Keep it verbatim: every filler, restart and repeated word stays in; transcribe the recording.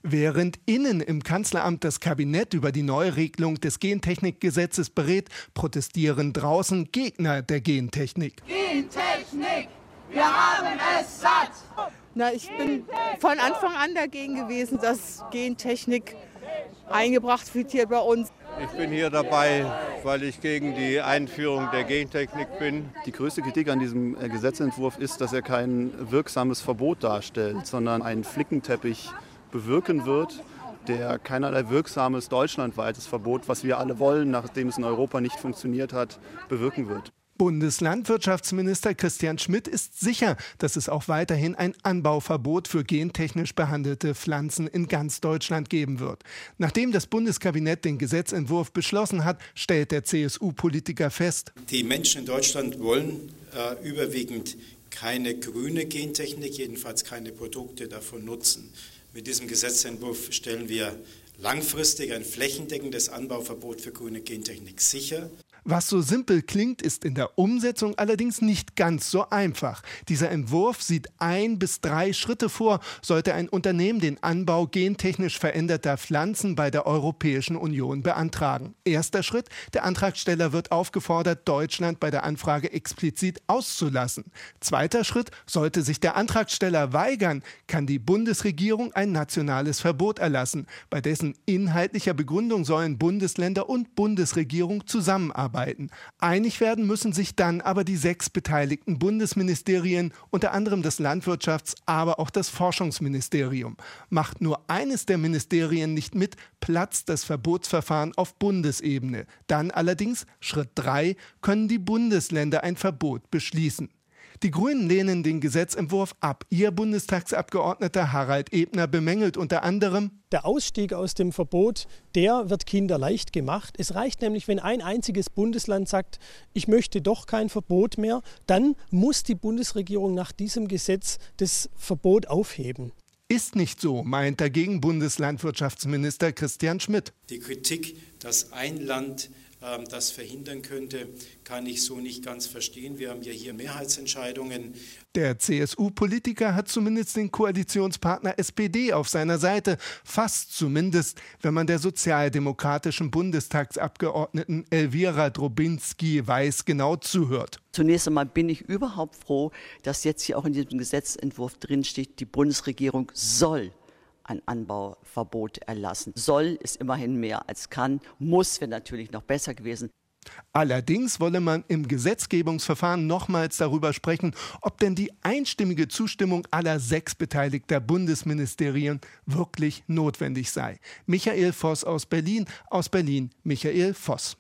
Während innen im Kanzleramt das Kabinett über die Neuregelung des Gentechnikgesetzes berät, protestieren draußen Gegner der Gentechnik. Gentechnik, wir haben es satt! Na, ich bin von Anfang an dagegen gewesen, dass Gentechnik eingebracht wird hier bei uns. Ich bin hier dabei, weil ich gegen die Einführung der Gentechnik bin. Die größte Kritik an diesem Gesetzentwurf ist, dass er kein wirksames Verbot darstellt, sondern einen Flickenteppich bewirken wird, der keinerlei wirksames deutschlandweites Verbot, was wir alle wollen, nachdem es in Europa nicht funktioniert hat, bewirken wird. Bundeslandwirtschaftsminister Christian Schmidt ist sicher, dass es auch weiterhin ein Anbauverbot für gentechnisch behandelte Pflanzen in ganz Deutschland geben wird. Nachdem das Bundeskabinett den Gesetzentwurf beschlossen hat, stellt der C S U-Politiker fest: Die Menschen in Deutschland wollen äh, überwiegend keine grüne Gentechnik, jedenfalls keine Produkte davon nutzen. Mit diesem Gesetzentwurf stellen wir langfristig ein flächendeckendes Anbauverbot für grüne Gentechnik sicher. Was so simpel klingt, ist in der Umsetzung allerdings nicht ganz so einfach. Dieser Entwurf sieht ein bis drei Schritte vor, sollte ein Unternehmen den Anbau gentechnisch veränderter Pflanzen bei der Europäischen Union beantragen. Erster Schritt: Der Antragsteller wird aufgefordert, Deutschland bei der Anfrage explizit auszulassen. Zweiter Schritt: Sollte sich der Antragsteller weigern, kann die Bundesregierung ein nationales Verbot erlassen. Bei dessen inhaltlicher Begründung sollen Bundesländer und Bundesregierung zusammenarbeiten. Einig werden müssen sich dann aber die sechs beteiligten Bundesministerien, unter anderem das Landwirtschafts-, aber auch das Forschungsministerium. Macht nur eines der Ministerien nicht mit, platzt das Verbotsverfahren auf Bundesebene. Dann allerdings, Schritt drei, können die Bundesländer ein Verbot beschließen. Die Grünen lehnen den Gesetzentwurf ab. Ihr Bundestagsabgeordneter Harald Ebner bemängelt unter anderem: Der Ausstieg aus dem Verbot, der wird kinderleicht gemacht. Es reicht nämlich, wenn ein einziges Bundesland sagt, ich möchte doch kein Verbot mehr, dann muss die Bundesregierung nach diesem Gesetz das Verbot aufheben. Ist nicht so, meint dagegen Bundeslandwirtschaftsminister Christian Schmidt. Die Kritik, dass ein Land ähm, das verhindern könnte, kann ich so nicht ganz verstehen. Wir haben ja hier Mehrheitsentscheidungen. Der C S U-Politiker hat zumindest den Koalitionspartner S P D auf seiner Seite. Fast zumindest, wenn man der sozialdemokratischen Bundestagsabgeordneten Elvira Drobinski-Weiß genau zuhört. Zunächst einmal bin ich überhaupt froh, dass jetzt hier auch in diesem Gesetzentwurf drinsteht, die Bundesregierung soll ein Anbauverbot erlassen. Soll ist immerhin mehr als kann, muss wäre natürlich noch besser gewesen. Allerdings wolle man im Gesetzgebungsverfahren nochmals darüber sprechen, ob denn die einstimmige Zustimmung aller sechs beteiligter Bundesministerien wirklich notwendig sei. Michael Voss aus Berlin, aus Berlin Michael Voss.